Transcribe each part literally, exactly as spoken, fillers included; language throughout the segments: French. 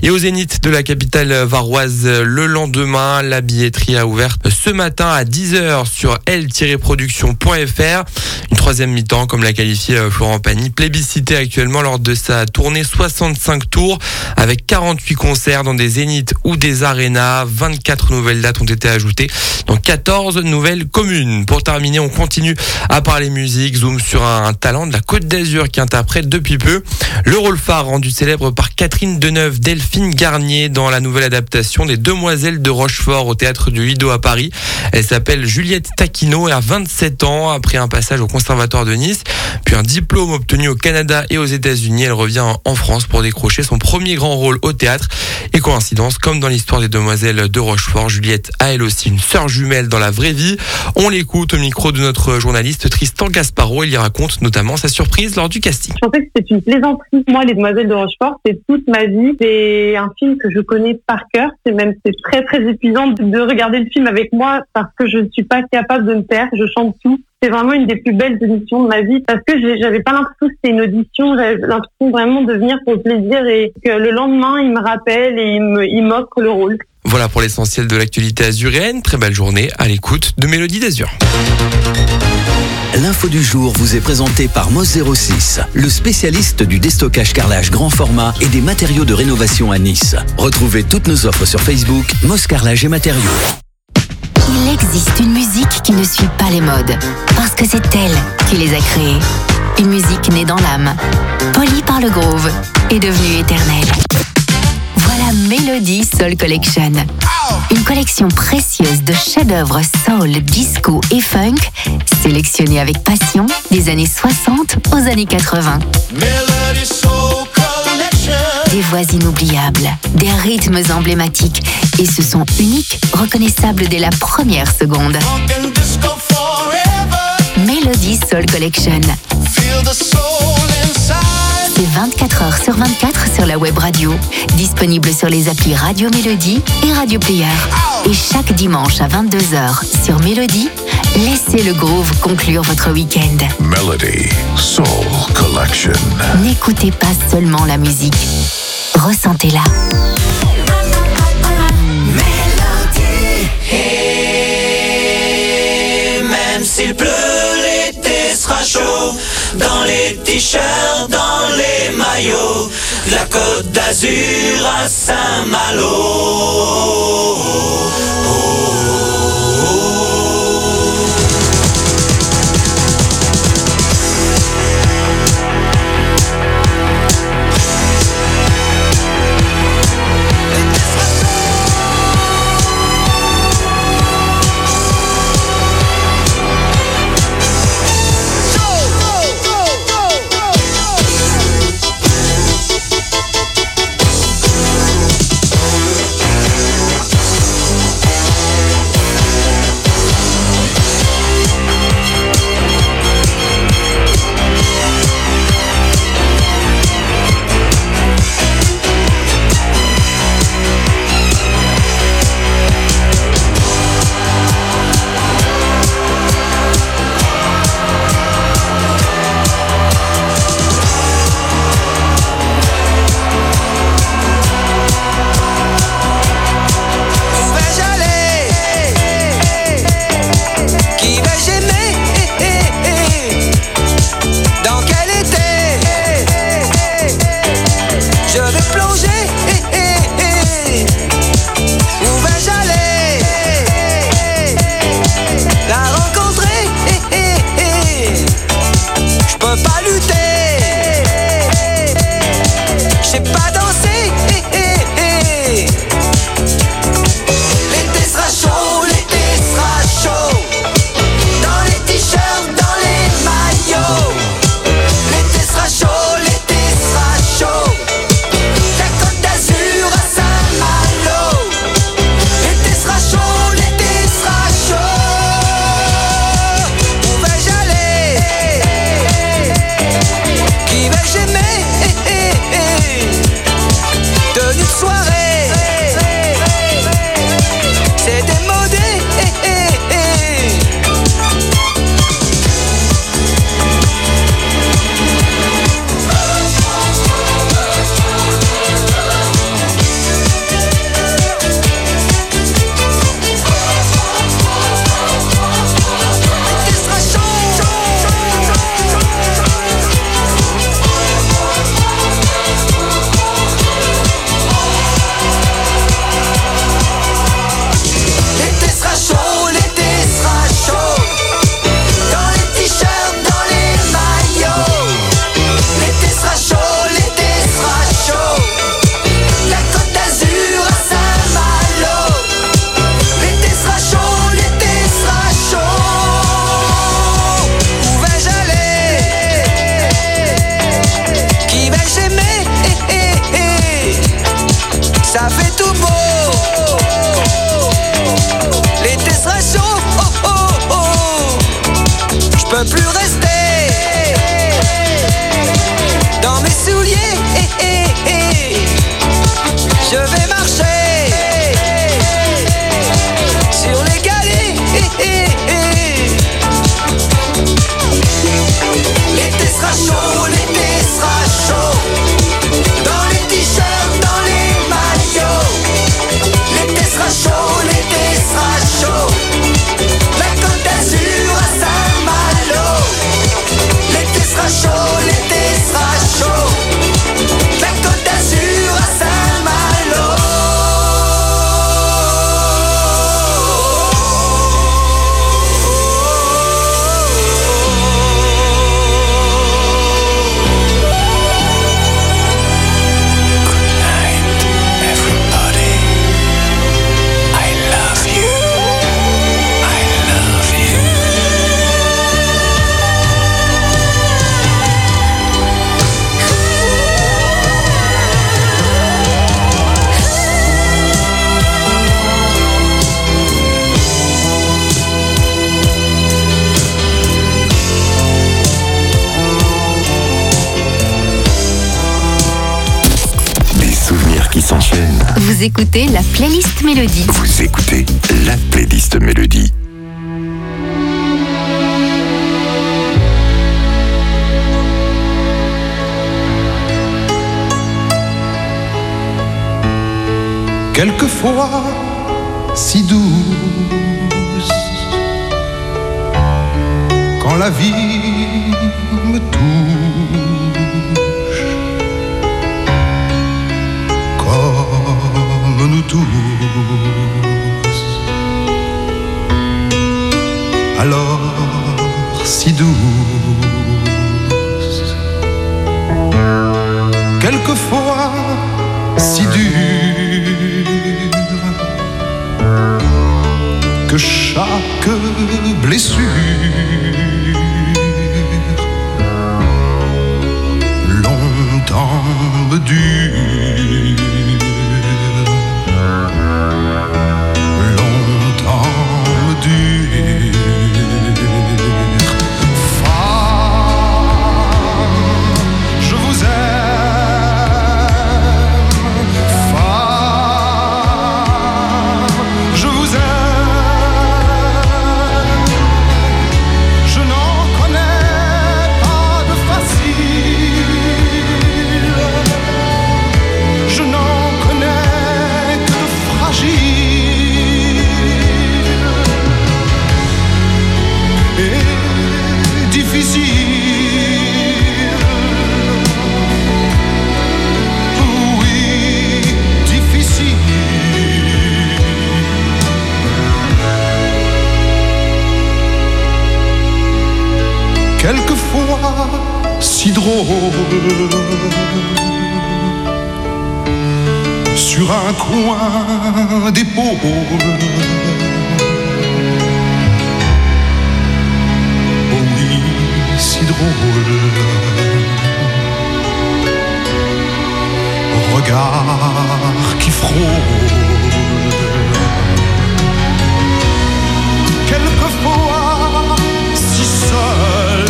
Et au Zénith de la capitale varoise, le lendemain, la billetterie a ouvert ce matin à dix heures sur l tiret production point f r. Une troisième mi-temps, comme l'a qualifié Florent Pagny, plébiscitée actuellement lors de sa tournée soixante-cinq tours avec quarante-huit concerts dans des zéniths ou des arénas. vingt-quatre nouvelles dates ont été ajoutées dans quatorze nouvelles communes. Pour terminer, on continue à parler musique. Zoom sur un talent de la Côte d'Azur qui interprète depuis peu le rôle phare rendu célèbre par Catherine Deneuve, Delphine Garnier dans la nouvelle adaptation des Demoiselles de Rochefort au théâtre du Lido à Paris. Elle s'appelle Juliette Taquino et a vingt-sept ans. Après un passage au Conservatoire de Nice, puis un diplôme obtenu au Canada et aux États-Unis, elle revient en France pour décrocher son premier grand rôle au théâtre. Et coïncidence, comme dans l'histoire des Demoiselles de Rochefort, Juliette a elle aussi une sœur jumelle dans la vraie vie. On l'écoute au micro de notre journaliste Tristan Gasparo. Il y raconte notamment sa surprise lors du casting. Je pensais que c'était une plaisanterie. Moi, les Demoiselles de Rochefort, c'est toute ma vie. C'est un film que je connais par cœur. C'est même c'est très très épuisant de regarder le film avec moi parce que je ne suis pas capable de me taire. Je chante tout. C'est vraiment une des plus belles émissions de ma vie parce que j'avais pas l'impression que c'était une audition. J'avais l'impression vraiment de venir pour le plaisir et que le lendemain, il me rappelle et il me, il m'offre le rôle. Voilà pour l'essentiel de l'actualité azuréenne. Très belle journée à l'écoute de Mélodie d'Azur. L'info du jour vous est présentée par Moss zéro six, le spécialiste du déstockage carrelage grand format et des matériaux de rénovation à Nice. Retrouvez toutes nos offres sur Facebook, Moss Carrelage et Matériaux. Il existe une musique qui ne suit pas les modes, parce que c'est elle qui les a créées. Une musique née dans l'âme, polie par le groove et devenue éternelle. Voilà Mélodie Soul Collection. Une collection précieuse de chefs-d'œuvre soul, disco et funk, sélectionnés avec passion des années soixante aux années quatre-vingts. Des voix inoubliables, des rythmes emblématiques et ce son unique, reconnaissable dès la première seconde. Mélodie Soul Collection. C'est vingt-quatre heures sur vingt-quatre sur la web radio, disponible sur les applis Radio Mélodie et Radio Player. Et chaque dimanche à vingt-deux heures sur Mélodie, laissez le groove conclure votre week-end. Melody Soul Collection. N'écoutez pas seulement la musique, ressentez-la. Mélodie. Et même s'il pleut, l'été sera chaud. Dans les t-shirts, dans les maillots, de la Côte d'Azur à Saint-Malo. je vais marcher sur les galets. L'été sera chaud, l'été sera chaud. Dans les t-shirts, dans les maillots. L'été sera chaud, l'été sera chaud. La Côte d'Azur à Saint-Malo. L'été sera chaud, l'été sera chaud. La Côte d'Azur à Saint-Malo. S'enchaîne. Vous écoutez la playlist Mélodie. Vous écoutez la playlist Mélodie. Quelquefois si douce, quand la vie me touche, comme nous tous, alors si douce, quelquefois si dure, que chaque blessure longtemps me dure. Longtemps me dure. Femme, je vous aime. Femme, je vous aime. Je n'en connais pas de facile. Je n'en connais que de fragile et difficile. Oui, difficile. Quelquefois si drôle, sur un coin d'épaule. Oh oui, si drôle. Regard qui frôle. Quelquefois si seul.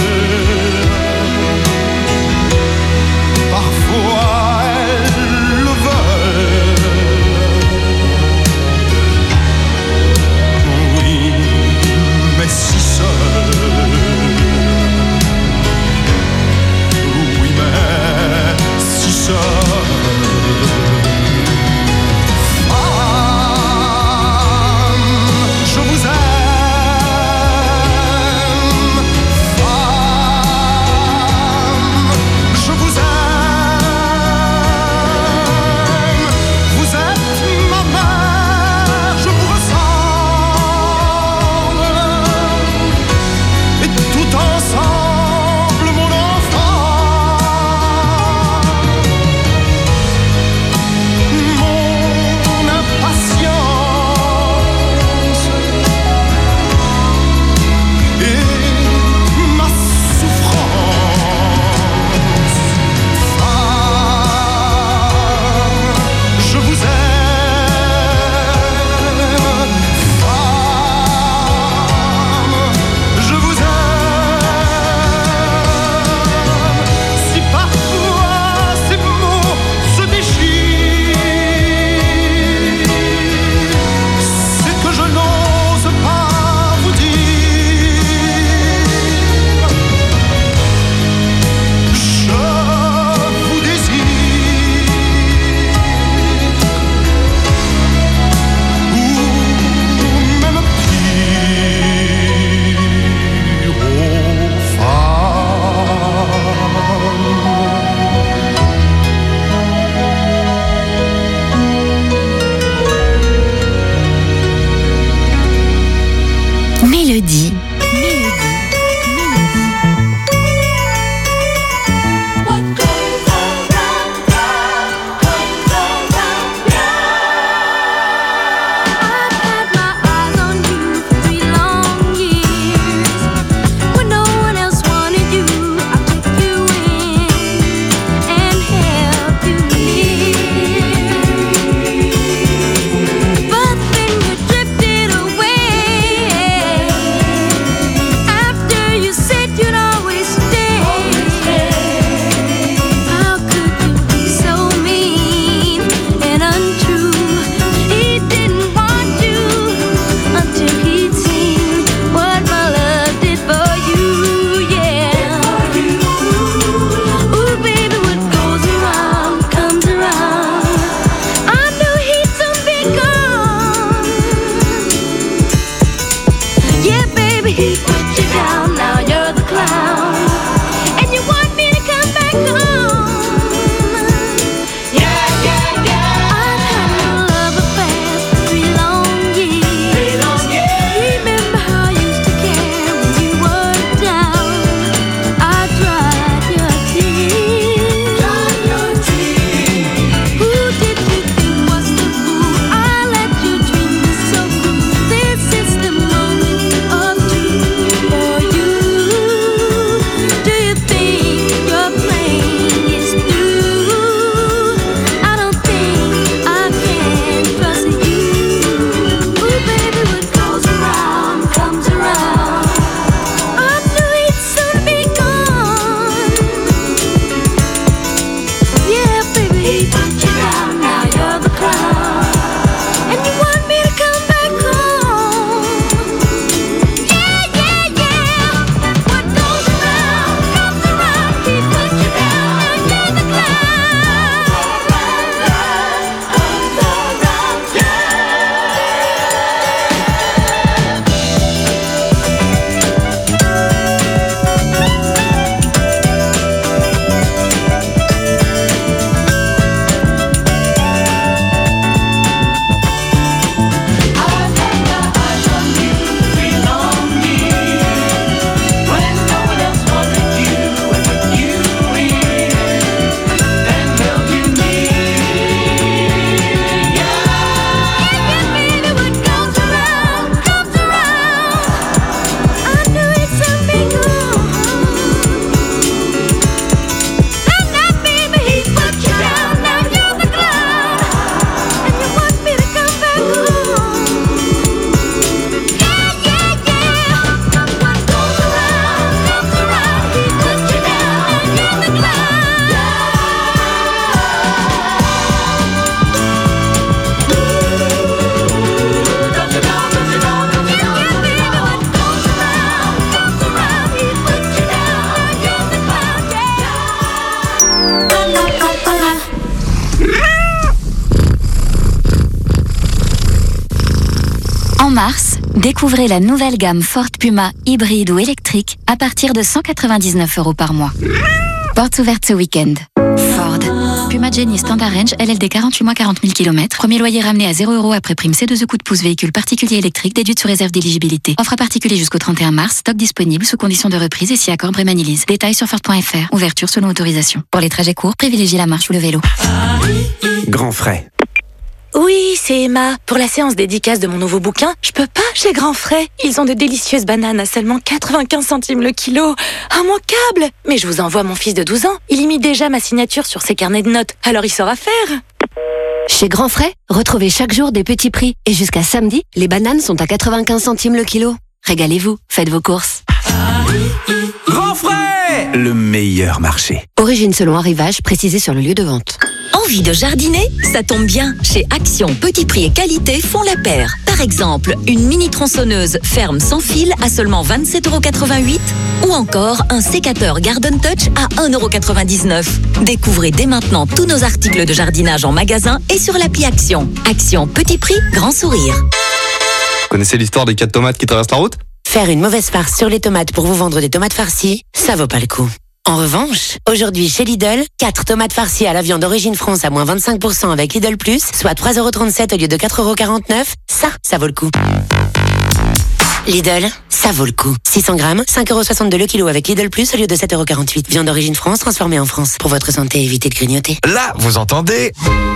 Parfois elles le veulent. Oui, mais si seul. Oui, mais si seul. Mélodie. En mars, découvrez la nouvelle gamme Ford Puma hybride ou électrique à partir de cent quatre-vingt-dix-neuf euros par mois. Portes ouvertes ce week-end. Ford. Puma Jenny Standard Range, L L D quarante-huit mois quarante mille kilomètres. Premier loyer ramené à zéro euros après prime C deux E coup de pouce véhicule particulier électrique déduite sous réserve d'éligibilité. Offre à particulier jusqu'au trente et un mars. Stock disponible sous condition de reprise et si accord Brémanilise. Détails sur Ford point F R. Ouverture selon autorisation. Pour les trajets courts, privilégiez la marche ou le vélo. Grand frais. Oui, c'est Emma. Pour la séance dédicace de mon nouveau bouquin, je peux pas chez Grand Frais. Ils ont de délicieuses bananes à seulement quatre-vingt-quinze centimes le kilo. Immanquable. Mais je vous envoie mon fils de douze ans. Il imite déjà ma signature sur ses carnets de notes. Alors il saura faire. Chez Grand Frais, retrouvez chaque jour des petits prix. Et jusqu'à samedi, les bananes sont à quatre-vingt-quinze centimes le kilo. Régalez-vous, faites vos courses. Grand Frais, le meilleur marché. Origine selon arrivage, précisé sur le lieu de vente. Envie de jardiner? Ça tombe bien. Chez Action, petit prix et qualité font la paire. Par exemple, une mini tronçonneuse ferme sans fil à seulement vingt-sept euros quatre-vingt-huit ou encore un sécateur Garden Touch à un euro quatre-vingt-dix-neuf. Découvrez dès maintenant tous nos articles de jardinage en magasin et sur l'appli Action. Action, petit prix, grand sourire. Vous connaissez l'histoire des quatre tomates qui traversent la route? Faire une mauvaise farce sur les tomates pour vous vendre des tomates farcies, ça vaut pas le coup. En revanche, aujourd'hui chez Lidl, quatre tomates farcies à la viande d'origine France à moins vingt-cinq pour cent avec Lidl Plus, soit trois euros trente-sept au lieu de quatre euros quarante-neuf, ça, ça vaut le coup. Lidl, ça vaut le coup. six cents grammes, cinq euros soixante-deux le kilo avec Lidl Plus au lieu de sept euros quarante-huit. Viande d'origine France transformée en France. Pour votre santé, évitez de grignoter. Là, vous entendez?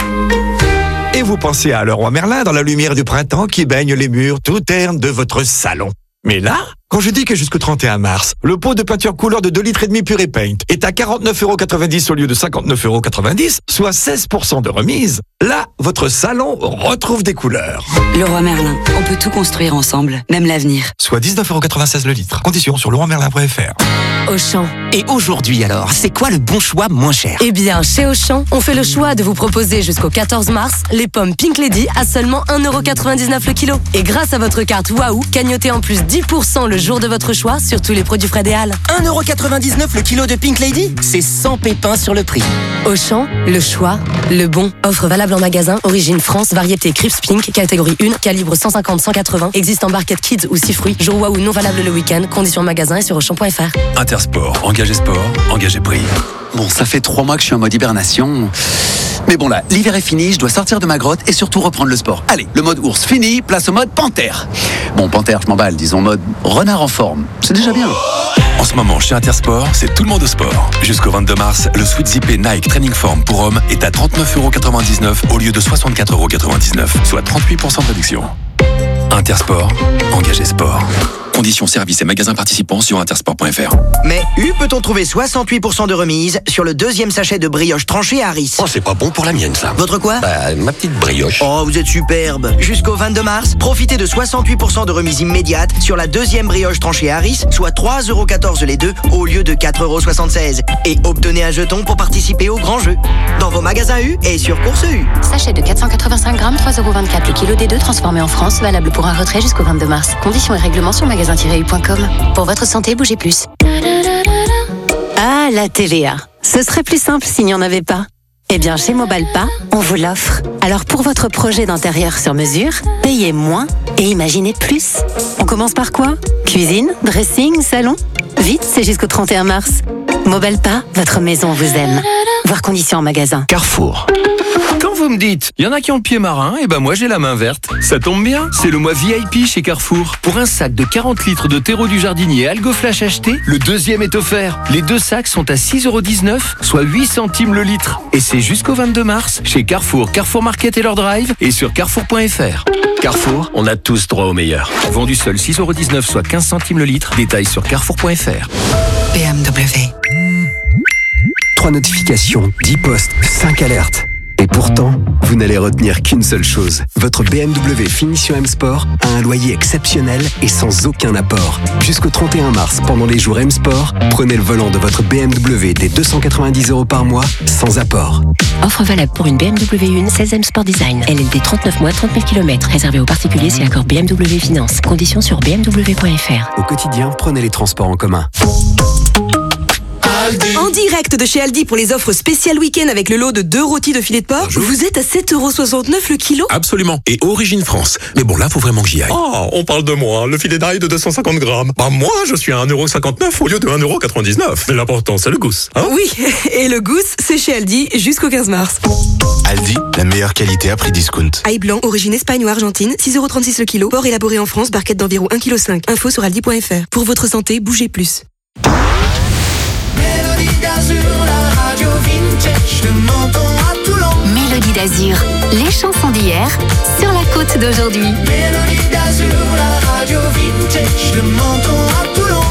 Et vous pensez à Leroy Merlin dans la lumière du printemps qui baigne les murs tout ternes de votre salon. Mais là, quand je dis que jusqu'au trente et un mars, le pot de peinture couleur de deux litres et demi Purée Paint est à quarante-neuf euros quatre-vingt-dix au lieu de cinquante-neuf euros quatre-vingt-dix, soit seize pour cent de remise, là, votre salon retrouve des couleurs. Leroy Merlin, on peut tout construire ensemble, même l'avenir. Soit dix-neuf euros quatre-vingt-seize le litre. Conditions sur leroy merlin point f r. Auchan. Et aujourd'hui alors, c'est quoi le bon choix moins cher? Eh bien, chez Auchan, on fait le choix de vous proposer jusqu'au quatorze mars les pommes Pink Lady à seulement un euro quatre-vingt-dix-neuf le kilo. Et grâce à votre carte Waouh, cagnotez en plus dix pour cent le jour de votre choix sur tous les produits Fred et Halles. un euro quatre-vingt-dix-neuf le kilo de Pink Lady? C'est sans pépins sur le prix. Auchan, le choix, le bon. Offre valable en magasin, origine France, variété Crisp Pink, catégorie un, calibre cent cinquante à cent quatre-vingts, existe en barquette Kids ou six fruits, jour Waouh non valable le week-end, conditions magasin et sur auchan point f r. Intersport, engagé sport, engagé prix. Bon, ça fait trois mois que je suis en mode hibernation. Mais bon là, l'hiver est fini, je dois sortir de ma grotte et surtout reprendre le sport. Allez, le mode ours fini, place au mode panthère. Bon, panthère, je m'emballe, disons mode renard en forme. C'est déjà bien. En ce moment, chez Intersport, c'est tout le monde au sport. Jusqu'au vingt-deux mars, le sweat zippé Nike Training Form pour hommes est à trente-neuf euros quatre-vingt-dix-neuf au lieu de soixante-quatre euros quatre-vingt-dix-neuf, soit trente-huit pour cent de réduction. Intersport, engagé sport. Conditions, services et magasins participants sur intersport point f r. Mais U, peut-on trouver soixante-huit pour cent de remise sur le deuxième sachet de brioche tranchée Harris? Oh, c'est pas bon pour la mienne, ça. Votre quoi? Bah, ma petite brioche. Oh, vous êtes superbe. Jusqu'au vingt-deux mars, profitez de soixante-huit pour cent de remise immédiate sur la deuxième brioche tranchée Harris, soit trois euros quatorze les deux au lieu de quatre euros soixante-seize. Et obtenez un jeton pour participer au grand jeu. Dans vos magasins U et sur Course U. Sachet de quatre cent quatre-vingt-cinq grammes, trois euros vingt-quatre le kilo des deux transformé en France, valable pour un retrait jusqu'au vingt-deux mars. Conditions et règlements sur magasin tiret u point com. Pour votre santé, bougez plus. Ah, la T V A. Ce serait plus simple s'il n'y en avait pas. Eh bien, chez Mobalpa, on vous l'offre. Alors, pour votre projet d'intérieur sur mesure, payez moins et imaginez plus. On commence par quoi? Cuisine, dressing, salon? Vite, c'est jusqu'au trente et un mars. Mobalpa, votre maison vous aime. Voir conditions en magasin. Carrefour. Quand vous me dites, il y en a qui ont le pied marin, et ben moi j'ai la main verte. Ça tombe bien, c'est le mois V I P chez Carrefour. Pour un sac de quarante litres de terreau du jardinier Algo Flash acheté, le deuxième est offert. Les deux sacs sont à six euros dix-neuf, soit huit centimes le litre. Et c'est jusqu'au vingt-deux mars chez Carrefour, Carrefour Market et leur drive et sur carrefour point f r. Carrefour, on a tous droit au meilleur. Vendu seul six euros dix-neuf, soit quinze centimes le litre. Détails sur carrefour point f r. B M W. Trois notifications, dix posts, cinq alertes. Et pourtant, vous n'allez retenir qu'une seule chose. Votre B M W Finition M Sport a un loyer exceptionnel et sans aucun apport. Jusqu'au trente et un mars, pendant les jours M Sport, prenez le volant de votre B M W dès deux cent quatre-vingt-dix euros par mois, sans apport. Offre valable pour une B M W un seize M Sport Design. L L D trente-neuf mois, trente mille kilomètres. Réservé aux particuliers si accord B M W Finance. Conditions sur b m w point f r. Au quotidien, prenez les transports en commun. En direct de chez Aldi pour les offres spéciales week-end avec le lot de deux rôtis de filet de porc, Bonjour. vous êtes à sept euros soixante-neuf le kilo. Absolument. Et origine France. Mais bon, là, faut vraiment que j'y aille. Oh, on parle de moi, le filet d'ail de deux cent cinquante grammes. Bah, moi, je suis à un euro cinquante-neuf au lieu de un euro quatre-vingt-dix-neuf. Mais l'important, c'est le gousse. Hein Oui, et le gousse, c'est chez Aldi jusqu'au quinze mars. Aldi, la meilleure qualité à prix discount. Ail blanc, origine Espagne ou Argentine, six euros trente-six le kilo. Porc élaboré en France, barquette d'environ un virgule cinq kilos. Info sur aldi point f r. Pour votre santé, bougez plus. Mélodie d'Azur, les chansons d'hier sur la côte d'aujourd'hui. Mélodie d'Azur, la radio vintage, le menton à Toulon.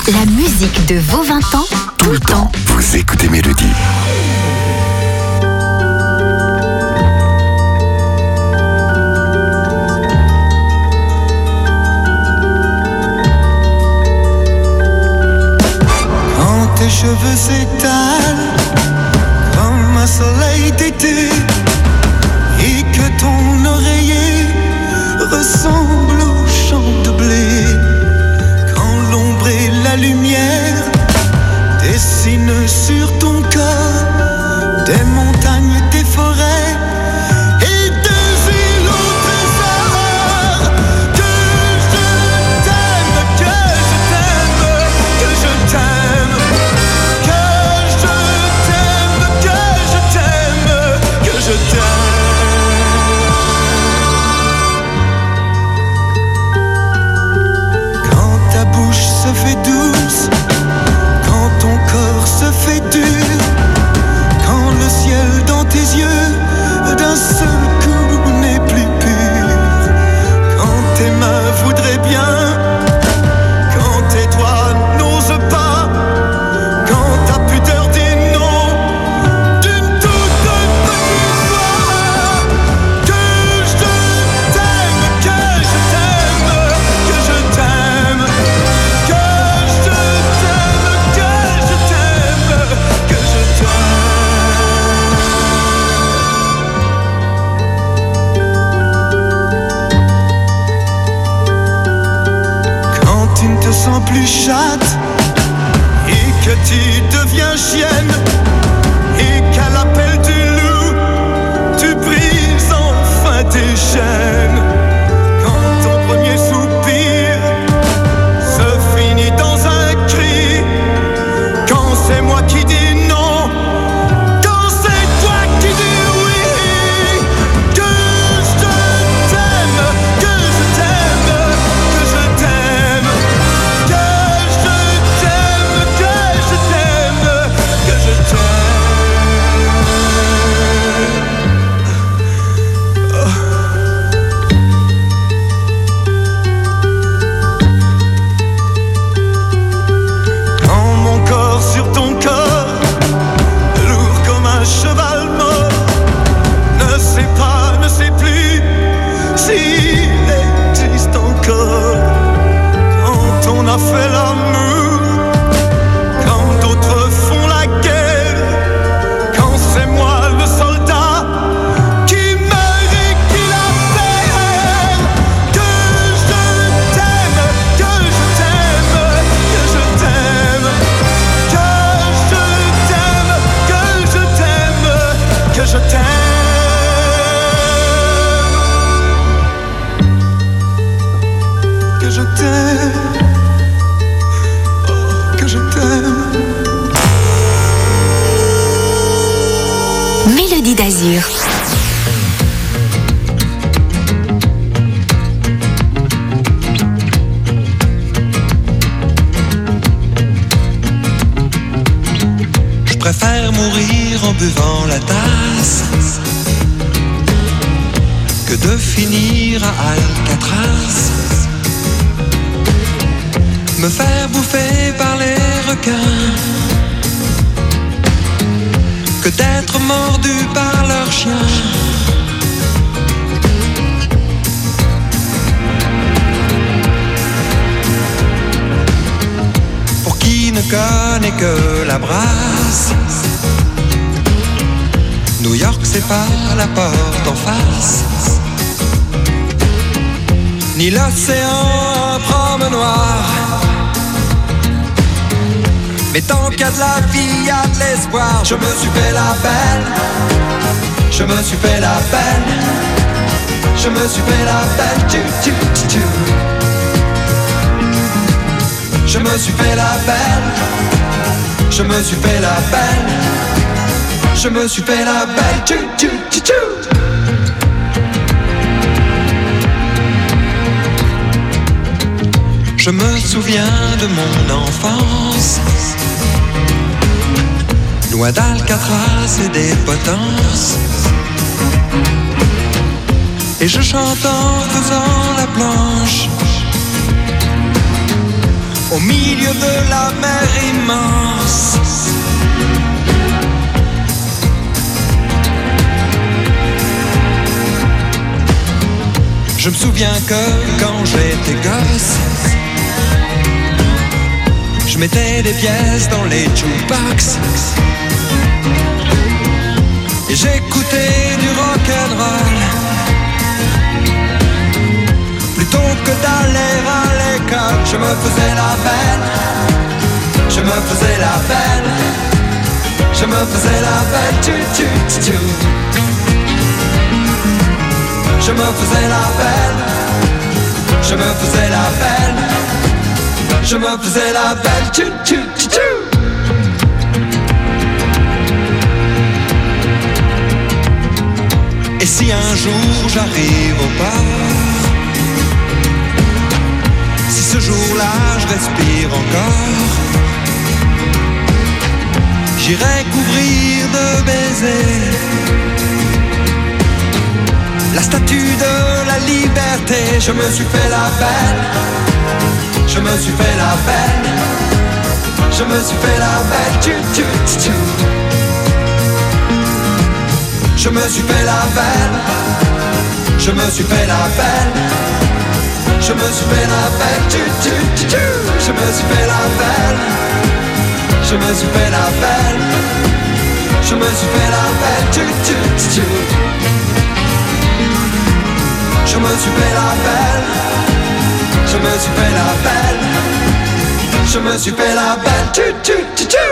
La musique de vos vingt ans, tout le temps. Vous écoutez Mélodie. Quand tes cheveux s'étalent comme un soleil d'été et que ton oreiller ressemble au champ de blé, quand l'ombre et la lumière dessinent sur ton corps des montagnes, des forêts et des îles au trésor. Que je t'aime, que je t'aime, que je t'aime, que je t'aime, que je t'aime, que je t'aime. Quand ta bouche se fait douce, quand ton corps se fait dur, quand le ciel dans tes yeux d'un seul coup n'est plus pur, quand tes mains voudraient bien, quand tes doigts n'osent pas, quand ta pudeur dit non d'une toute petite voix. Que je t'aime, que je t'aime, que je t'aime, que je t'aime, que je t'aime, que je t'aime. Quand tu ne te sens plus chatte et que tu deviens chienne et qu'à l'appel du loup tu brises enfin tes chaînes. Quand ton premier soupir se finit dans un cri, quand c'est moi qui dis non, quand c'est toi qui dis oui. Que je t'aime, que je t'aime, que je t'aime, que je t'aime, que je t'aime, que je t'aime. Quand mon corps sur ton corps, lourd comme un cheval mort, ne sait pas, ne sait plus s'il existe encore. Quand on a fait l'amour, quand d'autres font la guerre, quand c'est moi le soldat qui meurt et qui la perd. Que je t'aime, que je t'aime, que je t'aime, que je t'aime, que je t'aime, que je t'aime. Que je t'aime, oh, que je t'aime. Mélodie d'Azur. Je préfère mourir en buvant la tasse que de finir à Alcatraz, me faire bouffer par les requins, que d'être mordu par leurs chiens. Pour qui ne connaît que la brasse, New York c'est pas la porte en face, ni l'océan un promenoir. Mais tant qu'il y a de la vie, il y a de l'espoir. Je me suis fait la belle, je me suis fait la belle, je me suis fait la belle, tu, tu, tu, tu. Je me suis fait la belle, je me suis fait la belle, je me suis fait la belle, tu, tu, tu, tu. Je me souviens de mon enfance, loin d'Alcatraz et des potences, et je chante en faisant la planche. au milieu de la mer immense. Je me souviens que quand j'étais gosse, je mettais des pièces dans les jukebox et j'écoutais du rock'n'roll. Plutôt que d'aller à l'école, je me faisais la belle, je me faisais la belle, je me faisais la belle, tu tu tu tu. Je me faisais la belle, je me faisais la belle, je me faisais la belle, tu tu tu tu. Et si un jour j'arrive au bar, si ce jour-là je respire encore, j'irai couvrir de baisers la statue de la liberté. Je me suis fait la belle, je me suis fait la belle, je me suis fait la belle, tu tu tu tu. Je me suis fait la belle, je me suis fait la belle, je me suis fait la belle, tu tu tu tu. Je me suis fait la belle, je me suis fait la belle, je me suis fait la belle, tu tu tu tu. Je me suis fait la belle, je me suis fait la belle, je me suis fait la belle, tu tu tu tu.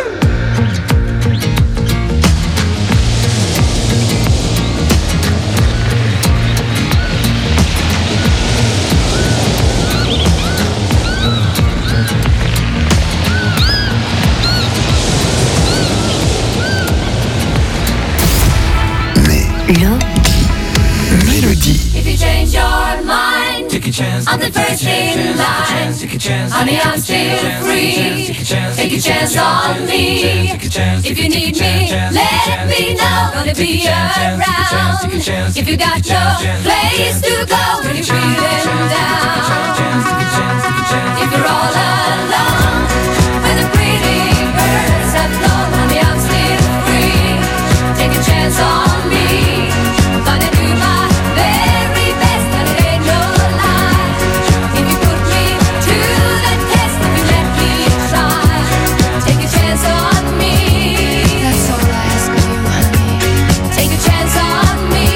Mélodie. If you change your mind, take a chance. I'm the first in line. Honey, I'm still free. Take a chance on me. If you need me, let me know. Gonna be around. If you got no place to go when you're feeling down. If you're all alone, when the pretty birds have flown, honey, I'm still free. Take a chance on me. Gonna do my very best, and it ain't no lie. If you put me to the test, if you let me try, take a chance on me. That's all I ask of you, honey. Take a chance on me.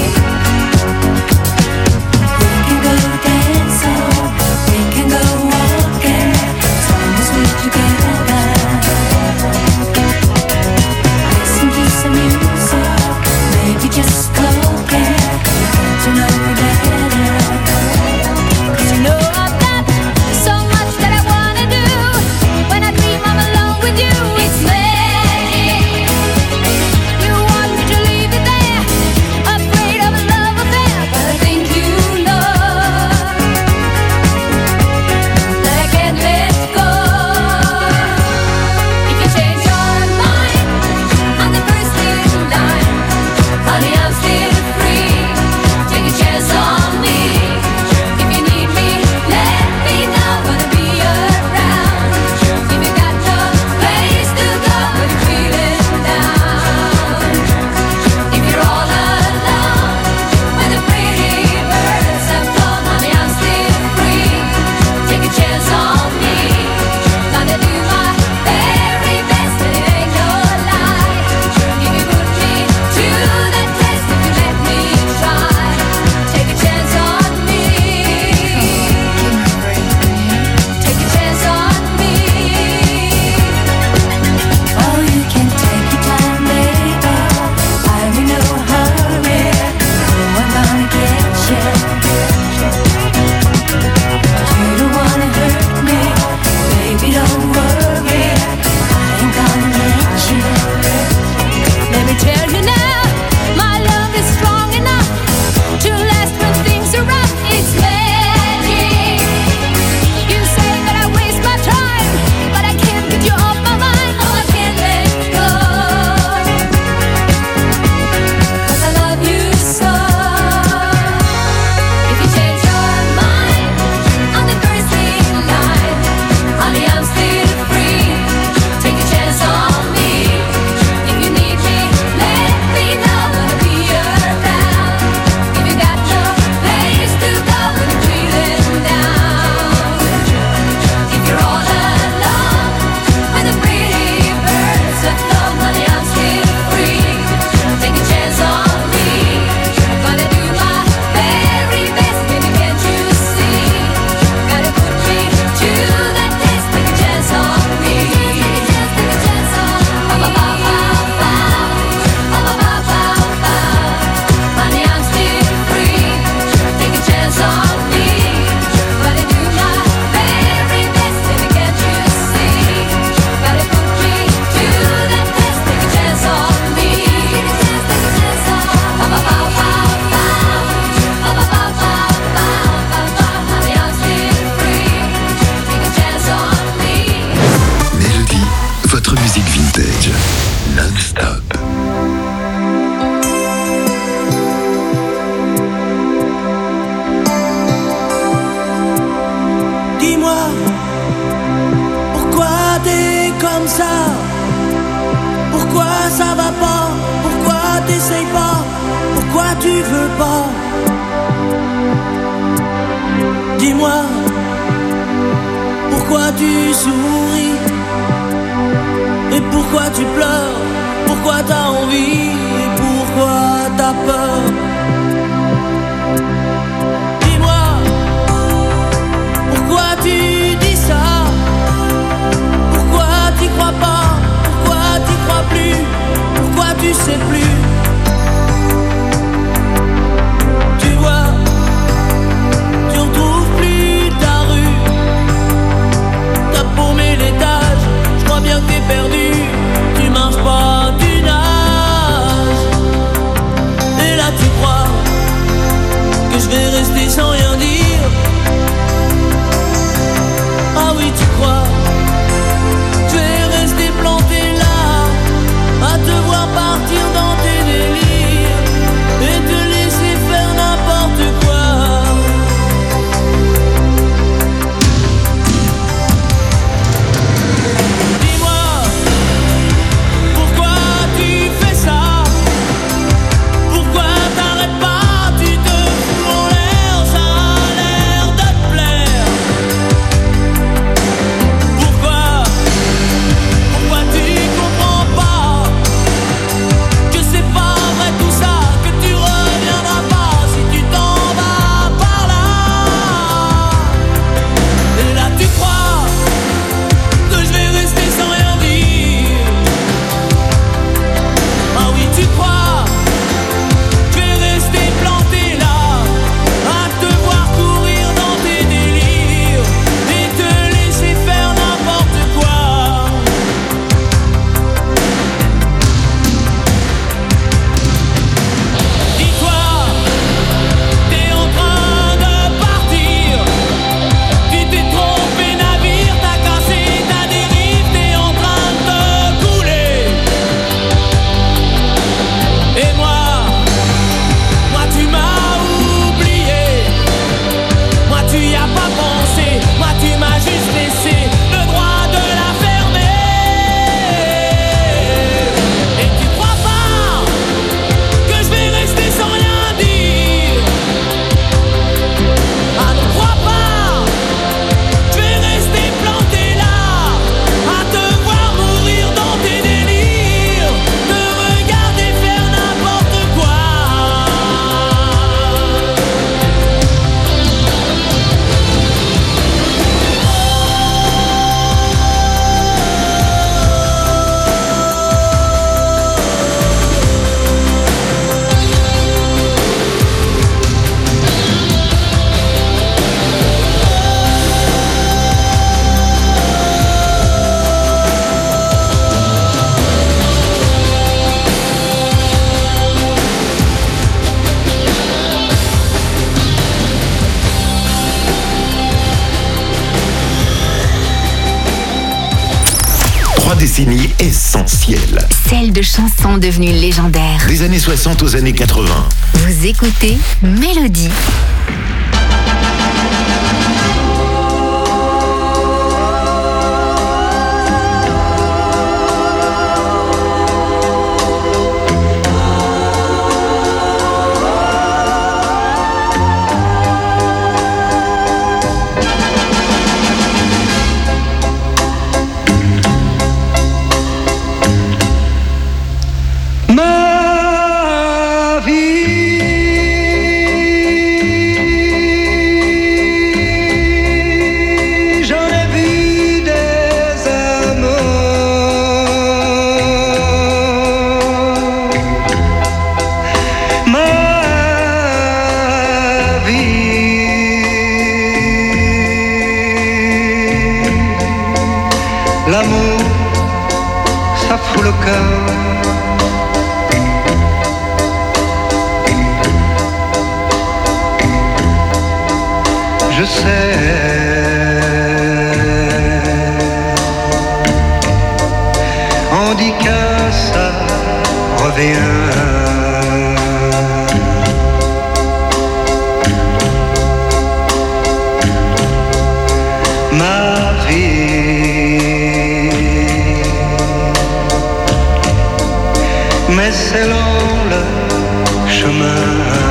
We can go dancing, we can go walking. votre musique vintage, non-stop. Dis-moi, pourquoi t'es comme ça? Pourquoi ça va pas? Pourquoi t'essayes pas? Pourquoi tu veux pas? Dis-moi, pourquoi tu souris? Et pourquoi tu pleures? Pourquoi t'as envie? Et pourquoi t'as peur? Dis-moi, pourquoi tu dis ça? Pourquoi t'y crois pas? Pourquoi t'y crois plus? Pourquoi tu sais plus? Tu vois, tu retrouves plus ta rue. T'as paumé l'étage, je crois bien que t'es perdu. Tu marches pas, tu nages. Et là tu crois que je vais rester sans rien dire. Ah oui tu crois, je vais rester planté là, à te voir partir dans tes délires et te laisser faire n'importe quoi. Dis-moi, pourquoi tu fais ça? Pourquoi t'arrêtes pas? Tu te fous en l'air, ça a l'air de te plaire. Pourquoi, pourquoi tu comprends pas que c'est pas vrai tout ça, que tu reviendras pas si tu t'en vas par là? Et là tu crois que je vais rester sans rien dire. Ah oui tu crois, je vais rester planté là, à te voir courir dans tes délires et te laisser faire n'importe quoi. Dis-toi, t'es en train de partir. Tu t'es trompé navire, t'as cassé ta dérive, t'es en train de te couler. Et moi, moi tu m'as oublié. Moi tu y as pas pensé. Moi tu m'as juste laissé le droit de la fermer. Et tu crois pas que je vais rester sans rien dire? Ah ne crois pas, je vais rester planté là, à te voir mourir dans tes délires, te regarder faire n'importe quoi. Trois décennies essentielles. Celle de chansons devenues légendaires. Des années soixante aux années quatre-vingts. Vous écoutez Mélodie. Ma vie, j'en ai vu des amours. Ma vie, l'amour, ça fout le cœur. Je sais, On dit que ça revient. Ma vie, mais c'est long le chemin.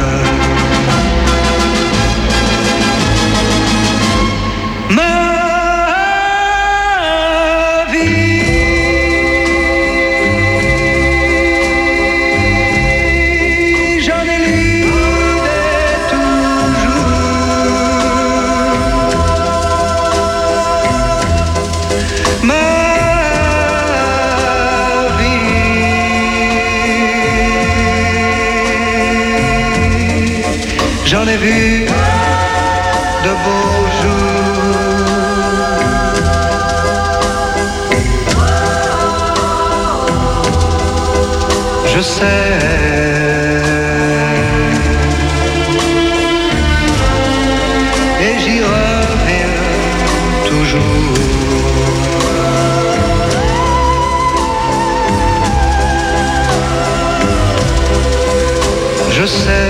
Ma j'en ai vu de beaux jours. Je sais, et j'y reviens toujours. Je sais,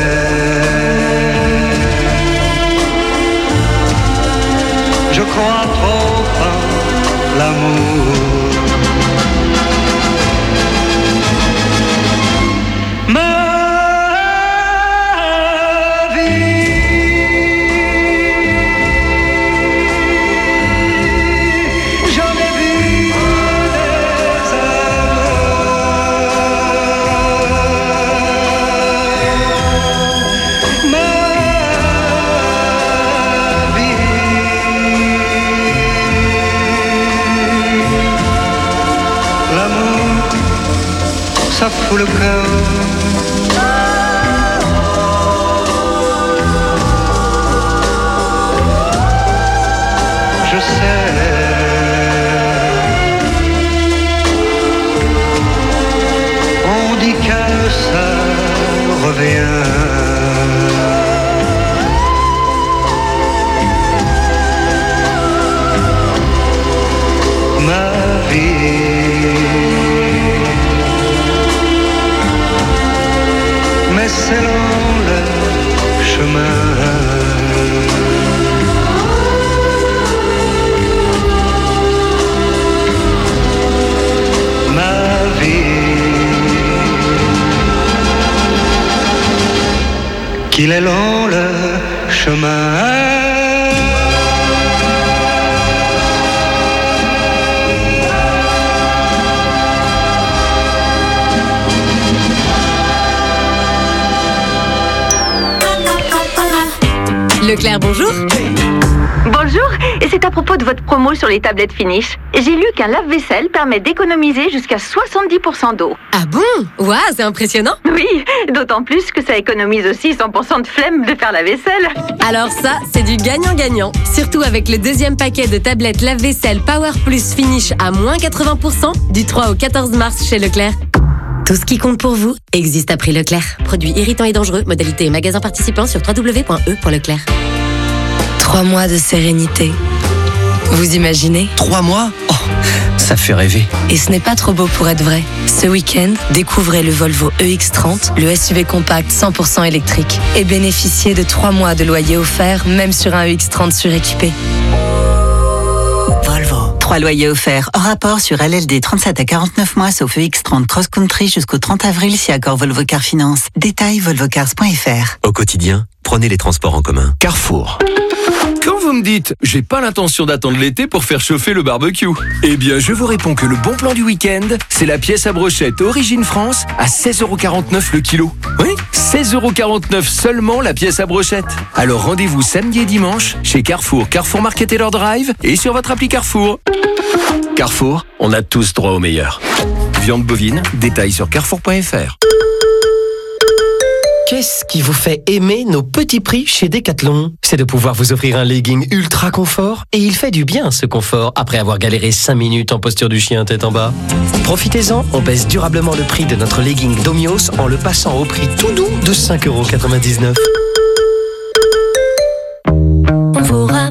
je crois trop en l'amour. Ma vie, j'en ai vu des amours. Ma ça fout le cœur. Je sais, on dit que ça revient. Ma vie, mais c'est long le chemin. Ma vie, qu'il est long le chemin. Leclerc, bonjour. Bonjour, et c'est à propos de votre promo sur les tablettes Finish. J'ai lu qu'un lave-vaisselle permet d'économiser jusqu'à soixante-dix pour cent d'eau. Ah bon? Waouh, c'est impressionnant. Oui, d'autant plus que ça économise aussi cent pour cent de flemme de faire la vaisselle. Alors ça, c'est du gagnant-gagnant. Surtout avec le deuxième paquet de tablettes lave-vaisselle Power Plus Finish à moins quatre-vingts pour cent du trois au quatorze mars chez Leclerc. Tout ce qui compte pour vous existe à prix Leclerc. Produits irritants et dangereux. Modalité et magasins participants sur w w w point e point leclerc. Trois mois de sérénité. Vous imaginez? Trois mois? Oh, ça fait rêver. Et ce n'est pas trop beau pour être vrai. Ce week-end, découvrez le Volvo E X trente, le S U V compact cent pour cent électrique. Et bénéficiez de trois mois de loyer offert, même sur un E X trente suréquipé. Volvo. Trois loyers offerts hors rapport sur L L D trente-sept à quarante-neuf mois sauf E X trente Cross Country jusqu'au trente avril si accord Volvo Car Finance. Détail volvo cars point f r. Au quotidien, prenez les transports en commun. Carrefour. Quand vous me dites « j'ai pas l'intention d'attendre l'été pour faire chauffer le barbecue », eh bien je vous réponds que le bon plan du week-end, c'est la pièce à brochette Origine France à seize euros quarante-neuf le kilo. Oui, seize euros quarante-neuf seulement la pièce à brochette. Alors rendez-vous samedi et dimanche chez Carrefour, Carrefour Market et leur Drive et sur votre appli Carrefour. Carrefour, on a tous droit au meilleur. Viande bovine, détails sur carrefour point f r. Qu'est-ce qui vous fait aimer nos petits prix chez Decathlon? C'est de pouvoir vous offrir un legging ultra confort, et il fait du bien ce confort après avoir galéré cinq minutes en posture du chien tête en bas. Profitez-en, on baisse durablement le prix de notre legging Domios en le passant au prix tout doux de cinq euros quatre-vingt-dix-neuf. Conforama,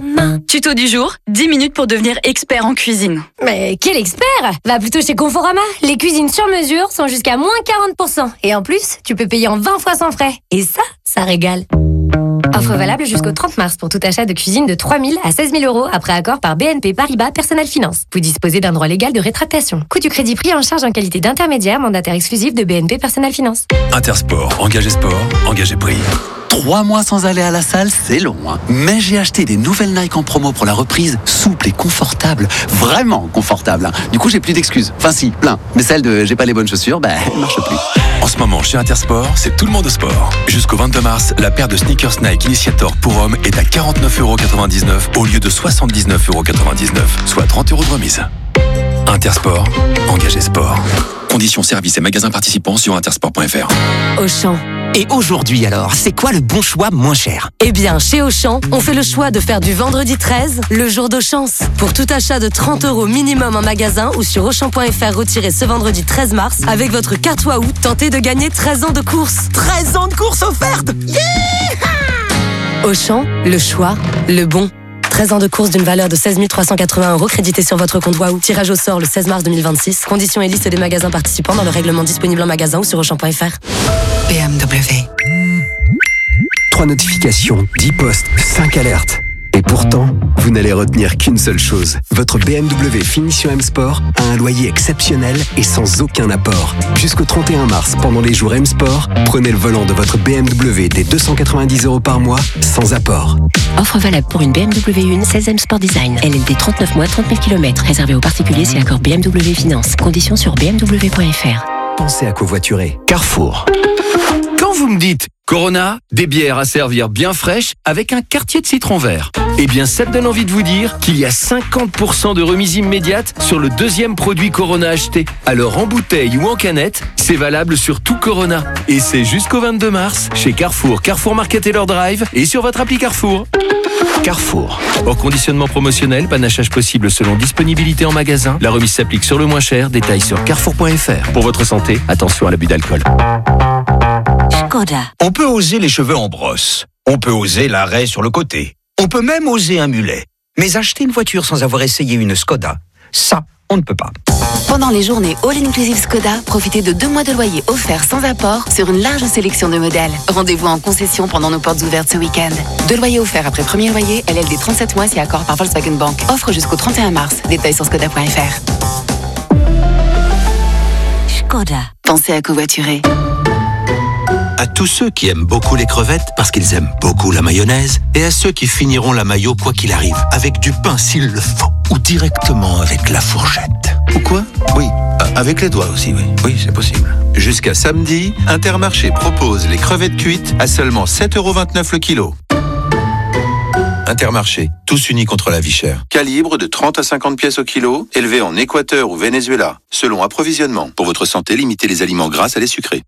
Tuto du jour, dix minutes pour devenir expert en cuisine. Mais quel expert? Va plutôt chez Conforama. Les cuisines sur mesure sont jusqu'à moins quarante pour cent. Et en plus, tu peux payer en vingt fois sans frais. Et ça, ça régale. Offre valable jusqu'au trente mars pour tout achat de cuisine de trois mille à seize mille euros après accord par B N P Paribas Personnel Finance. Vous disposez d'un droit légal de rétractation. Coût du crédit pris en charge en qualité d'intermédiaire, mandataire exclusif de B N P Personnel Finance. Intersport, engagé sport, engagé prix. Trois mois sans aller à la salle, c'est long, hein. Mais j'ai acheté des nouvelles Nike en promo pour la reprise, souples et confortables. Vraiment confortables, hein. Du coup, j'ai plus d'excuses. Enfin si, plein. Mais celle de j'ai pas les bonnes chaussures, bah, elle marche plus. En ce moment, chez Intersport, c'est tout le monde au sport. Jusqu'au vingt-deux mars, la paire de sneakers Nike Initiator pour hommes est à quarante-neuf euros quatre-vingt-dix-neuf au lieu de soixante-dix-neuf euros quatre-vingt-dix-neuf, soit trente euros de remise. Intersport, engagé sport. Conditions, services et magasins participants sur intersport point f r. Auchan. Et aujourd'hui alors, c'est quoi le bon choix moins cher? Eh bien, chez Auchan, on fait le choix de faire du vendredi treize le jour de chance. Pour tout achat de trente euros minimum en magasin ou sur auchan point f r retiré ce vendredi treize mars, avec votre carte Waouh, tentez de gagner treize ans de course. treize ans de course offerte. Yeah! Auchan, le choix, le bon. treize ans de course d'une valeur de seize mille trois cent quatre-vingts euros crédité sur votre compte Waouh. Tirage au sort le seize mars deux mille vingt-six. Conditions et liste des magasins participants dans le règlement disponible en magasin ou sur auchan point f r. B M W. Trois notifications, dix postes, cinq alertes. Et pourtant, vous n'allez retenir qu'une seule chose. Votre B M W Finition M Sport a un loyer exceptionnel et sans aucun apport. Jusqu'au trente et un mars, pendant les jours M Sport, prenez le volant de votre B M W dès deux cent quatre-vingt-dix euros par mois, sans apport. Offre valable pour une B M W un seize M Sport Design. L L D trente-neuf mois, trente mille kilomètres. Réservé aux particuliers si accord B M W Finance. Conditions sur b m w point f r. Pensez à covoiturer. Carrefour. Quand vous me dites Corona, des bières à servir bien fraîches avec un quartier de citron vert, eh bien ça me donne envie de vous dire qu'il y a cinquante pour cent de remise immédiate sur le deuxième produit Corona acheté. Alors en bouteille ou en canette, c'est valable sur tout Corona. Et c'est jusqu'au vingt-deux mars chez Carrefour, Carrefour Market et leur drive et sur votre appli Carrefour. Carrefour. Hors conditionnement promotionnel, panachage possible selon disponibilité en magasin. La remise s'applique sur le moins cher. Détails sur carrefour point f r. Pour votre santé, attention à l'abus d'alcool. Skoda. On peut oser les cheveux en brosse. On peut oser l'arrêt sur le côté. On peut même oser un mulet. Mais acheter une voiture sans avoir essayé une Skoda, ça, on ne peut pas. Pendant les journées All Inclusive Skoda, profitez de deux mois de loyer offerts sans apport sur une large sélection de modèles. Rendez-vous en concession pendant nos portes ouvertes ce week-end. Deux loyers offerts après premier loyer, L L D trente-sept mois si accord par Volkswagen Bank. Offre jusqu'au trente et un mars. Détails sur skoda point f r. Skoda. Pensez à covoiturer. À tous ceux qui aiment beaucoup les crevettes parce qu'ils aiment beaucoup la mayonnaise, et à ceux qui finiront la mayo quoi qu'il arrive, avec du pain s'il le faut, ou directement avec la fourchette. Ou quoi? Oui, avec les doigts aussi, oui. Oui, c'est possible. Jusqu'à samedi, Intermarché propose les crevettes cuites à seulement sept euros vingt-neuf le kilo. Intermarché, tous unis contre la vie chère. Calibre de trente à cinquante pièces au kilo, élevé en Équateur ou Venezuela. Selon approvisionnement. Pour votre santé, limitez les aliments gras à les sucrés.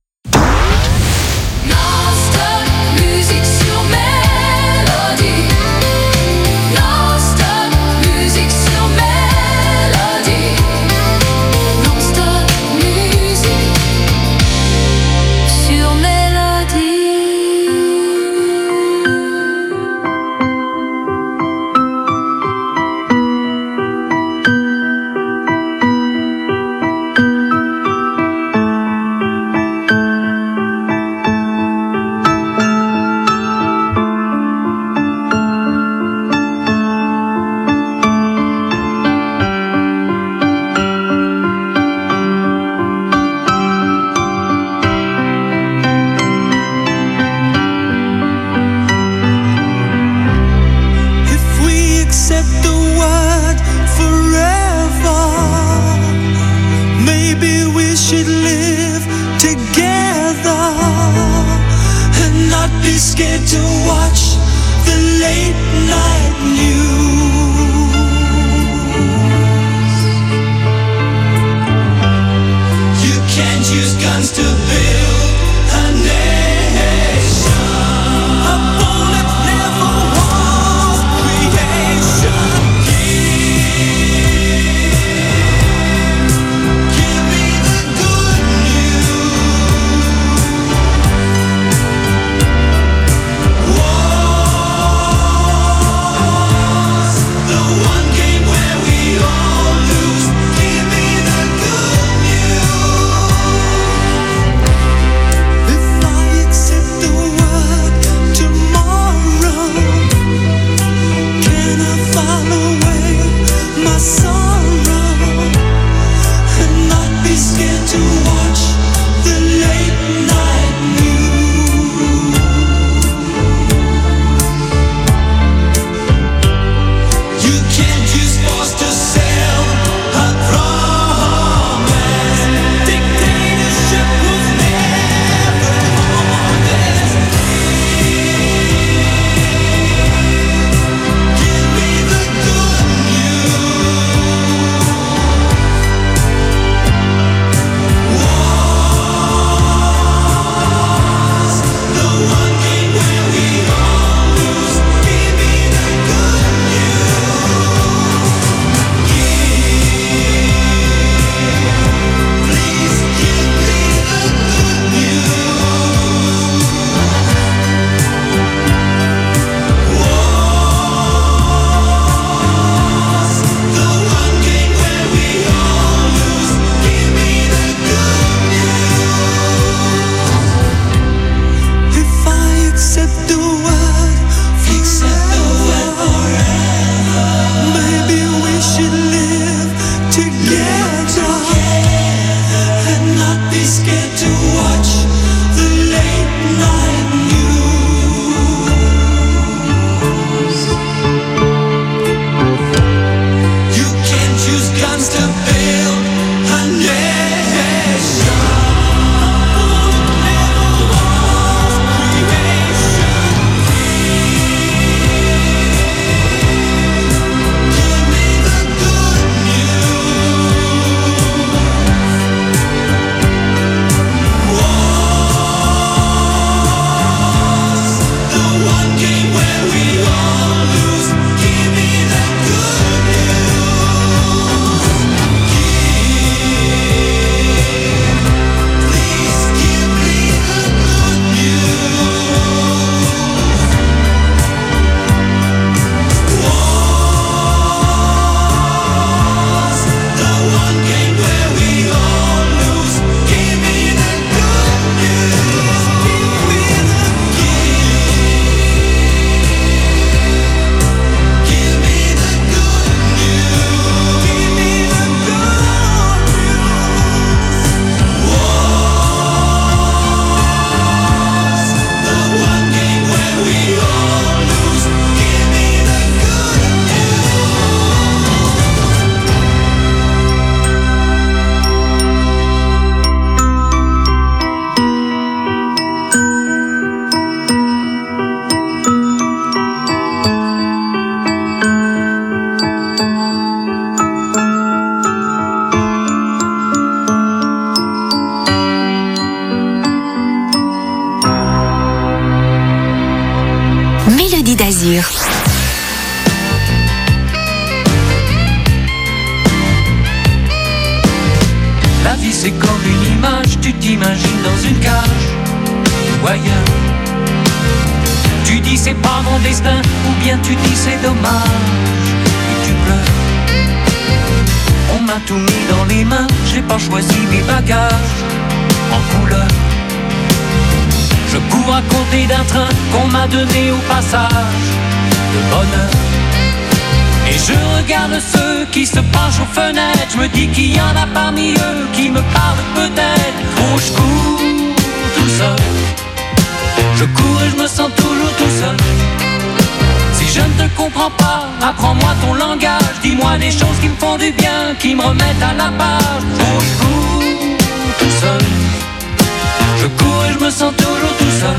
vie c'est comme une image, tu t'imagines dans une cage ou ailleurs. Tu dis c'est pas mon destin, ou bien tu dis c'est dommage, et tu pleures. On m'a tout mis dans les mains, j'ai pas choisi mes bagages en couleur. Je cours à côté d'un train qu'on m'a donné au passage de bonheur. Et je regarde ceux qui se penchent aux fenêtres, je me dis qu'il y en a parmi eux qui me parlent peut-être. Oh, je cours tout seul, je cours et je me sens toujours tout seul. Si je ne te comprends pas, apprends-moi ton langage, dis-moi des choses qui me font du bien, qui me remettent à la page. Oh, je cours tout seul, je cours et je me sens toujours tout seul.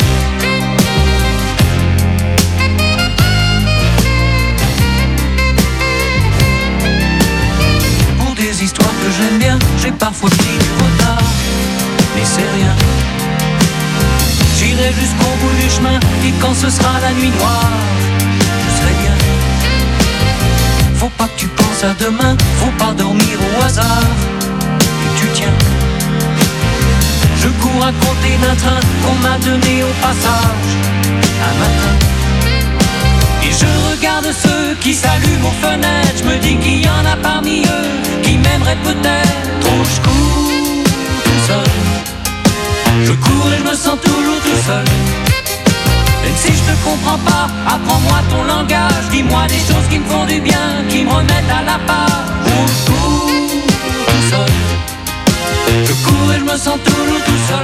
Pour des histoires que j'aime bien, j'ai parfois pris du retard, mais c'est rien. J'irai jusqu'au bout du chemin, et quand ce sera la nuit noire, je serai bien. Faut pas que tu penses à demain, faut pas dormir au hasard, et tu tiens. Je cours à côté d'un train qu'on m'a donné au passage un matin. Et je regarde ceux qui s'allument aux fenêtres, je me dis qu'il y en a parmi eux qui m'aimeraient peut-être. Oh, je cours tout seul, je cours et je me sens toujours tout seul. Même si je te comprends pas, apprends-moi ton langage, dis-moi des choses qui me font du bien, qui me remettent à la page. Oh, je cours tout seul, je cours et je me sens toujours tout seul.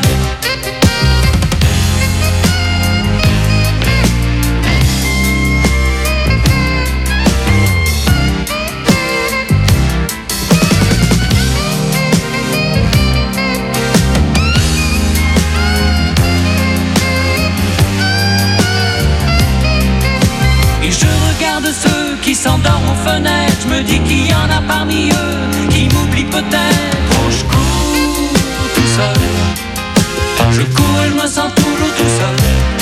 Et je regarde ceux qui s'endorment aux fenêtres, je me dis qu'il y en a parmi eux qui m'oublient peut-être. Oh, je cours tout seul, je cours et je me sens toujours tout seul.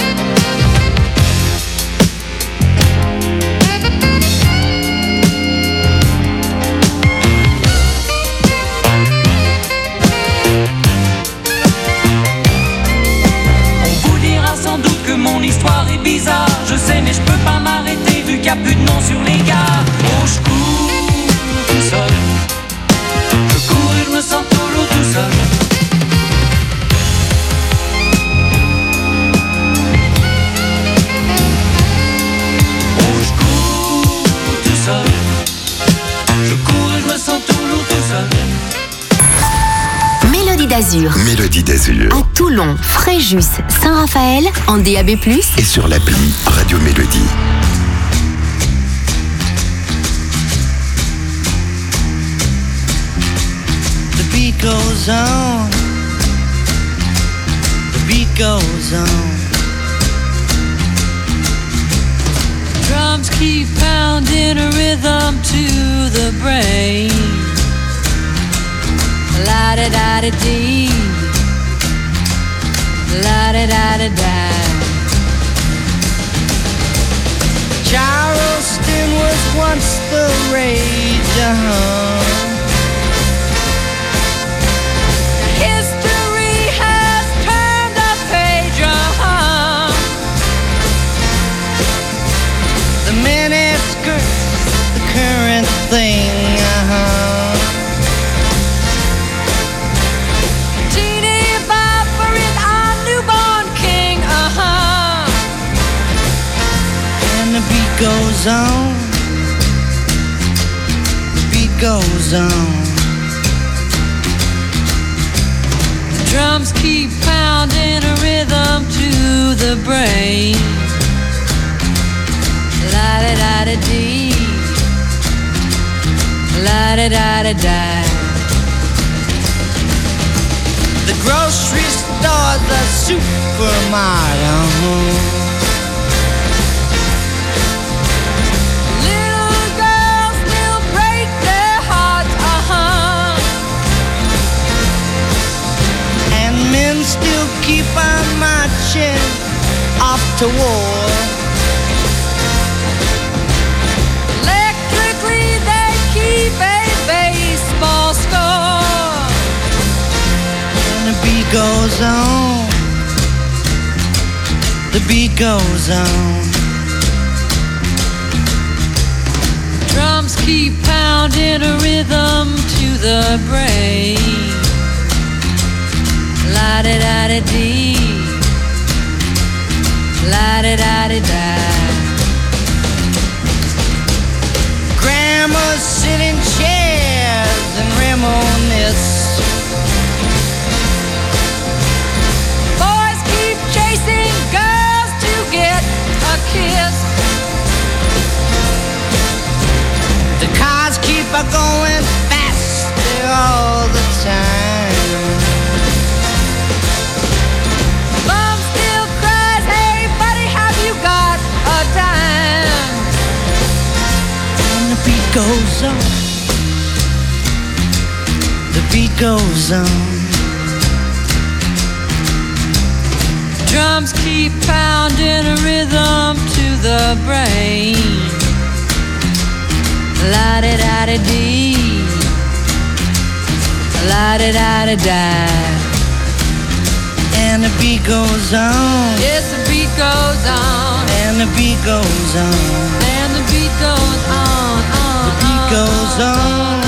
On vous dira sans doute que mon histoire est bizarre, je sais mais je peux pas m'arrêter vu qu'il y a plus de nom sur les gares. Oh, je cours tout seul, je cours et je me sens toujours tout seul. Oh, je cours tout seul, je cours et je me sens toujours tout seul. Mélodie d'Azur. Mélodie d'Azur. À Toulon, Fréjus, Saint-Raphaël, en D A B plus, et sur l'appli Radio Mélodie. The beat goes on, the beat goes on. Drums keep pounding a rhythm to the brain. La-da-da-da-dee, la-da-da-da-da. Charleston was once the rage, uh-huh. History has turned a page, uh-huh. The miniskirt's the current thing, uh-huh. Goes on, the beat goes on. The drums keep pounding a rhythm to the brain. La-da-da-da-dee, la-da-da-da-da. The grocery store, the supermarket, uh-huh. Still keep on marching off to war. Electrically they keep a baseball score. goes on. The beat goes on. Drums keep pounding a rhythm to the brain. La-di-da-di-dee, la-di-da-di-da. Grandmas sit in chairs and reminisce. Boys keep chasing girls to get a kiss. The cars keep a going faster all the time. Mom still cries, hey buddy, have you got a dime? And the beat goes on. The beat goes on. Drums keep pounding a rhythm to the brain. La-di-da-di-dee, la-di-da-di-da. And the beat goes on. Yes, the beat goes on. And the beat goes on. And the beat goes on, on, The beat goes on.